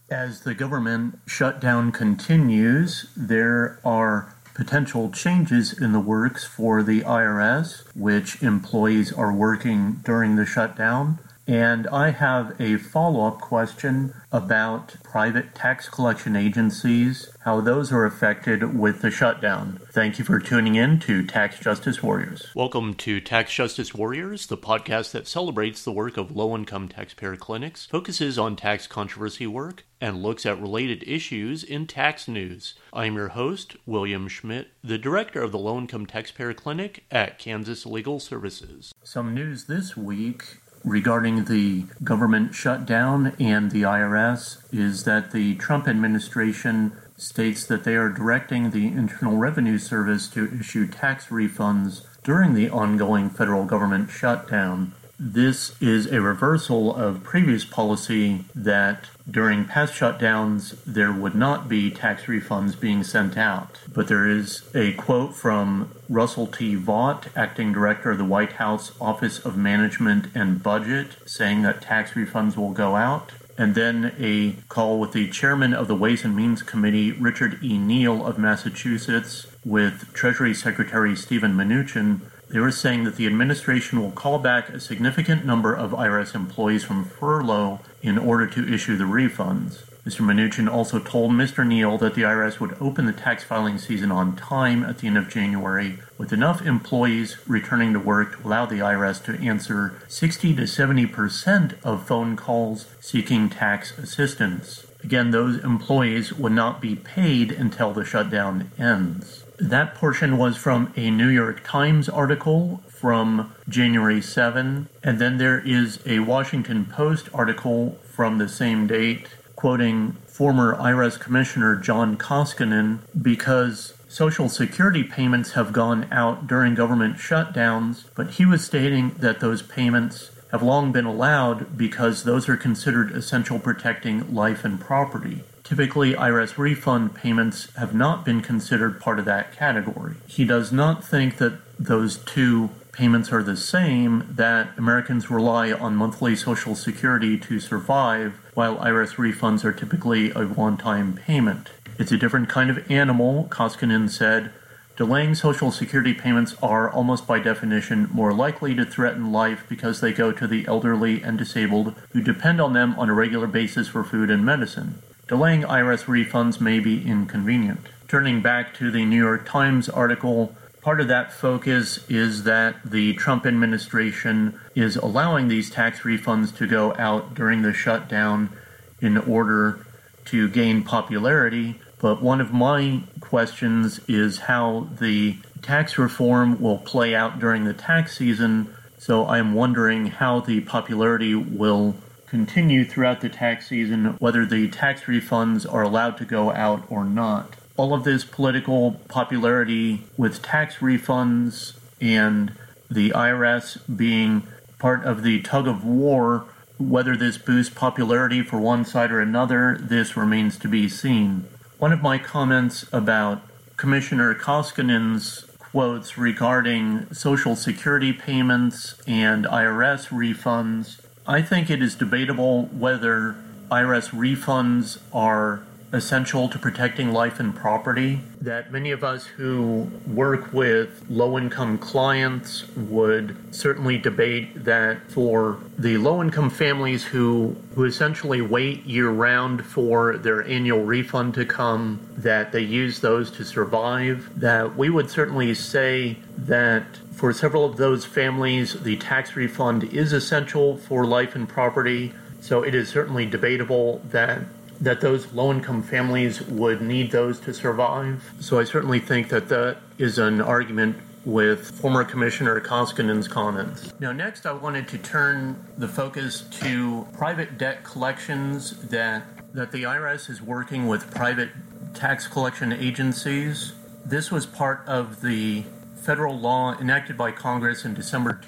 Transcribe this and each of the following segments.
As the government shutdown continues, there are potential changes in the works for the IRS, which employees are working during the shutdown. And I have a follow-up question about private tax collection agencies, how those are affected with the shutdown. Thank you for tuning in to Tax Justice Warriors. Welcome to Tax Justice Warriors, the podcast that celebrates the work of low-income taxpayer clinics, focuses on tax controversy work, and looks at related issues in tax news. I am your host, William Schmidt, the director of the Low-Income Taxpayer Clinic at Kansas Legal Services. Some news this week regarding the government shutdown and the IRS is that the Trump administration states that they are directing the Internal Revenue Service to issue tax refunds during the ongoing federal government shutdown. This is a reversal of previous policy that during past shutdowns there would not be tax refunds being sent out. But there is a quote from Russell T. Vought, acting director of the White House Office of Management and Budget, saying that tax refunds will go out. And then a call with the chairman of the Ways and Means Committee, Richard E. Neal of Massachusetts, with Treasury Secretary Steven Mnuchin. They were saying that the administration will call back a significant number of IRS employees from furlough in order to issue the refunds. Mr. Mnuchin also told Mr. Neal that the IRS would open the tax filing season on time at the end of January, with enough employees returning to work to allow the IRS to answer 60 to 70% of phone calls seeking tax assistance. Again, those employees would not be paid until the shutdown ends. That portion was from a New York Times article from January 7, and then there is a Washington Post article from the same date quoting former IRS Commissioner John Koskinen, because Social Security payments have gone out during government shutdowns, but he was stating that those payments have long been allowed because those are considered essential protecting life and property. Typically, IRS refund payments have not been considered part of that category. He does not think that those two payments are the same, that Americans rely on monthly Social Security to survive, while IRS refunds are typically a one-time payment. It's a different kind of animal, Koskinen said. Delaying Social Security payments are, almost by definition, more likely to threaten life because they go to the elderly and disabled who depend on them on a regular basis for food and medicine. Delaying IRS refunds may be inconvenient. Turning back to the New York Times article, part of that focus is that the Trump administration is allowing these tax refunds to go out during the shutdown in order to gain popularity. But one of my questions is how the tax reform will play out during the tax season. So I'm wondering how the popularity will continue throughout the tax season, whether the tax refunds are allowed to go out or not. All of this political popularity with tax refunds and the IRS being part of the tug of war, whether this boosts popularity for one side or another, this remains to be seen. One of my comments about Commissioner Koskinen's quotes regarding Social Security payments and IRS refunds, I think it is debatable whether IRS refunds are essential to protecting life and property, that many of us who work with low-income clients would certainly debate that for the low-income families who essentially wait year-round for their annual refund to come, that they use those to survive, that we would certainly say that for several of those families, the tax refund is essential for life and property. So it is certainly debatable that those low-income families would need those to survive. So I certainly think that is an argument with former Commissioner Koskinen's comments. Now, next I wanted to turn the focus to private debt collections, that the IRS is working with private tax collection agencies. This was part of the federal law enacted by Congress in December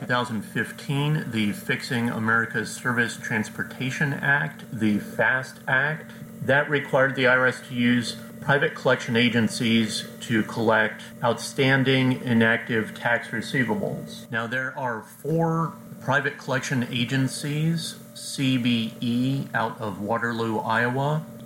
2015, the Fixing America's Service Transportation Act, the FAST Act. That required the IRS to use private collection agencies to collect outstanding inactive tax receivables. Now, there are 4 private collection agencies, CBE out of Waterloo, Iowa,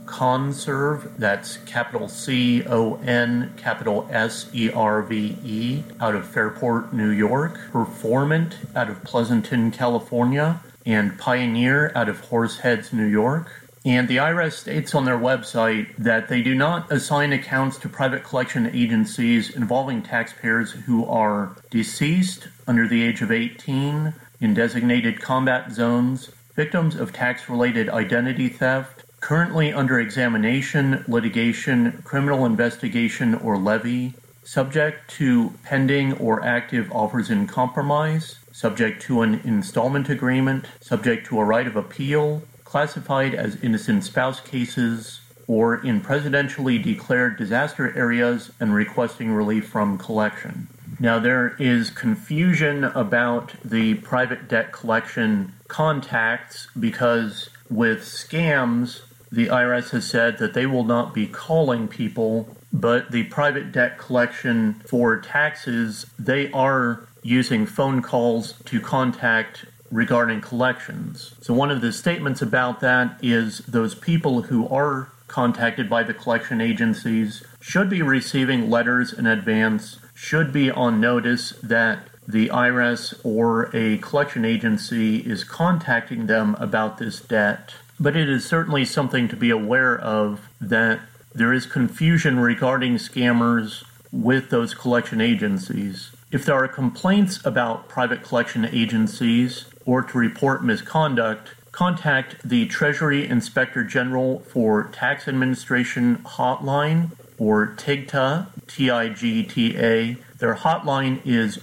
Conserve, that's capital C-O-N, capital S-E-R-V-E, out of Fairport, New York, Performant out of Pleasanton, California, and Pioneer out of Horseheads, New York. And the IRS states on their website that they do not assign accounts to private collection agencies involving taxpayers who are deceased, under the age of 18, in designated combat zones, victims of tax-related identity theft, currently under examination, litigation, criminal investigation, or levy, subject to pending or active offers in compromise, subject to an installment agreement, subject to a right of appeal, classified as innocent spouse cases, or in presidentially declared disaster areas and requesting relief from collection. Now, there is confusion about the private debt collection contacts because with scams, the IRS has said that they will not be calling people, but the private debt collection for taxes, they are using phone calls to contact regarding collections. So one of the statements about that is those people who are contacted by the collection agencies should be receiving letters in advance, should be on notice that the IRS or a collection agency is contacting them about this debt. But it is certainly something to be aware of that there is confusion regarding scammers with those collection agencies. If there are complaints about private collection agencies or to report misconduct, contact the Treasury Inspector General for Tax Administration hotline, or TIGTA, T-I-G-T-A. Their hotline is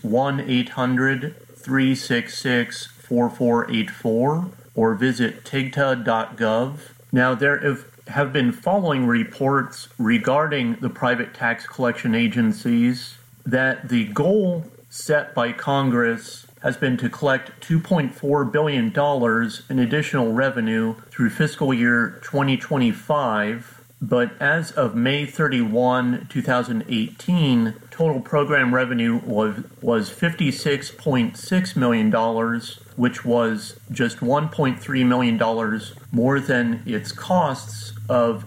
1-800-366-4484, or visit tigta.gov. Now, there have been following reports regarding the private tax collection agencies that the goal set by Congress has been to collect $2.4 billion in additional revenue through fiscal year 2025. But as of May 31, 2018, total program revenue was $56.6 million, which was just $1.3 million more than its costs of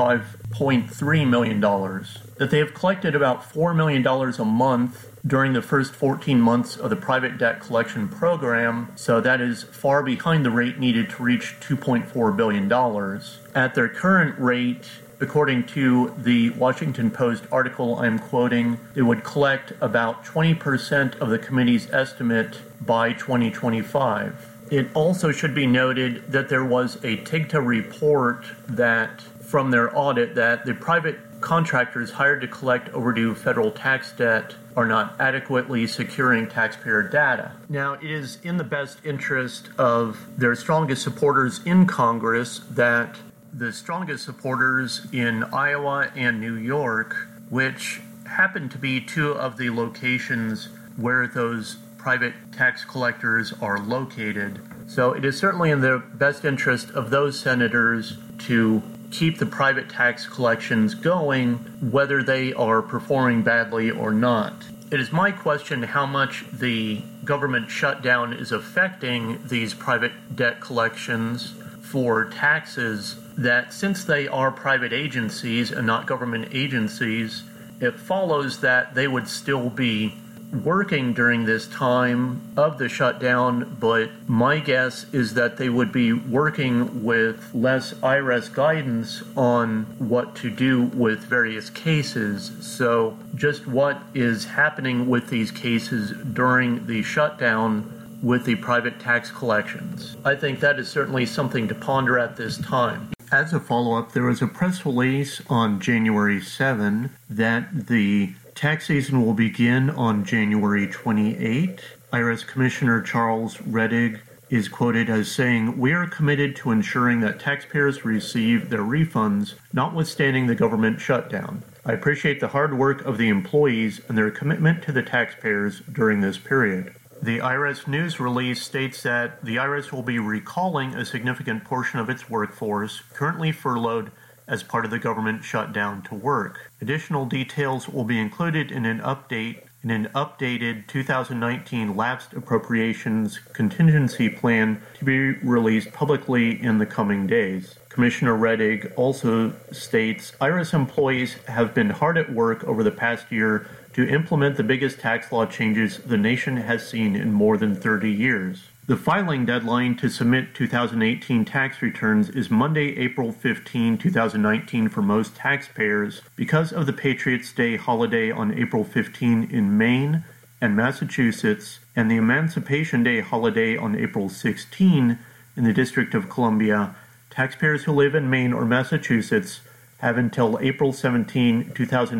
$55.3 million. That they have collected about $4 million a month during the first 14 months of the private debt collection program, so that is far behind the rate needed to reach $2.4 billion. At their current rate, according to the Washington Post article I'm quoting, it would collect about 20% of the committee's estimate by 2025. It also should be noted that there was a TIGTA report that, from their audit, that the private contractors hired to collect overdue federal tax debt are not adequately securing taxpayer data. Now, it is in the best interest of their strongest supporters in Congress that the strongest supporters in Iowa and New York, which happen to be two of the locations where those private tax collectors are located. So it is certainly in the best interest of those senators to keep the private tax collections going, whether they are performing badly or not. It is my question how much the government shutdown is affecting these private debt collections for taxes, that since they are private agencies and not government agencies, it follows that they would still be working during this time of the shutdown, but my guess is that they would be working with less IRS guidance on what to do with various cases. So just what is happening with these cases during the shutdown with the private tax collections? I think that is certainly something to ponder at this time. As a follow-up, there was a press release on January 7 that the tax season will begin on January 28. IRS Commissioner Charles Rettig is quoted as saying, "We are committed to ensuring that taxpayers receive their refunds, notwithstanding the government shutdown. I appreciate the hard work of the employees and their commitment to the taxpayers during this period." The IRS news release states that the IRS will be recalling a significant portion of its workforce currently furloughed as part of the government shutdown to work. Additional details will be included in an updated 2019 lapsed appropriations contingency plan to be released publicly in the coming days. Commissioner Rettig also states, IRS employees have been hard at work over the past year to implement the biggest tax law changes the nation has seen in more than 30 years. The filing deadline to submit 2018 tax returns is Monday, April 15, 2019 for most taxpayers because of the Patriots' Day holiday on April 15 in Maine and Massachusetts and the Emancipation Day holiday on April 16 in the District of Columbia. Taxpayers who live in Maine or Massachusetts have until April 17,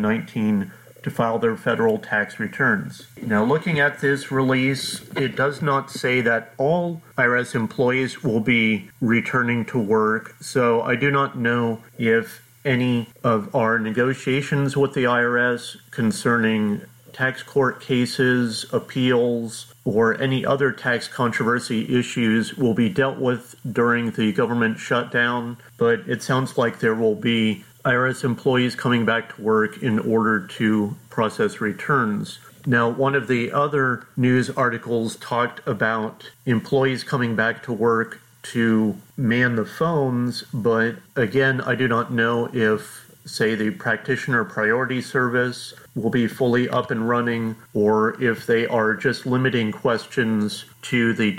2019 to file their federal tax returns. Now, looking at this release, it does not say that all IRS employees will be returning to work, so I do not know if any of our negotiations with the IRS concerning tax court cases, appeals, or any other tax controversy issues will be dealt with during the government shutdown, but it sounds like there will be IRS employees coming back to work in order to process returns. Now, one of the other news articles talked about employees coming back to work to man the phones, but again, I do not know if, say, the practitioner priority service will be fully up and running, or if they are just limiting questions to the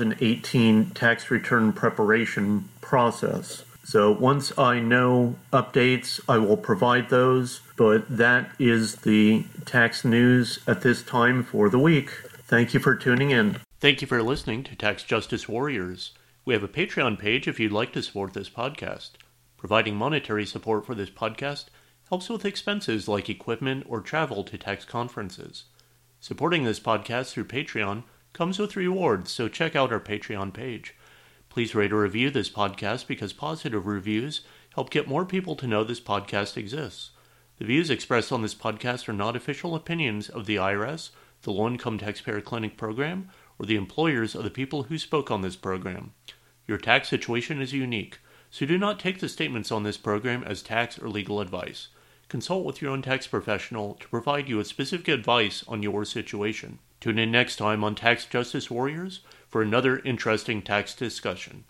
2018 tax return preparation process. So once I know updates, I will provide those, but that is the tax news at this time for the week. Thank you for tuning in. Thank you for listening to Tax Justice Warriors. We have a Patreon page if you'd like to support this podcast. Providing monetary support for this podcast helps with expenses like equipment or travel to tax conferences. Supporting this podcast through Patreon comes with rewards, so check out our Patreon page. Please rate or review this podcast because positive reviews help get more people to know this podcast exists. The views expressed on this podcast are not official opinions of the IRS, the Low Income Taxpayer Clinic program, or the employers of the people who spoke on this program. Your tax situation is unique, so do not take the statements on this program as tax or legal advice. Consult with your own tax professional to provide you with specific advice on your situation. Tune in next time on Tax Justice Warriors for another interesting tax discussion.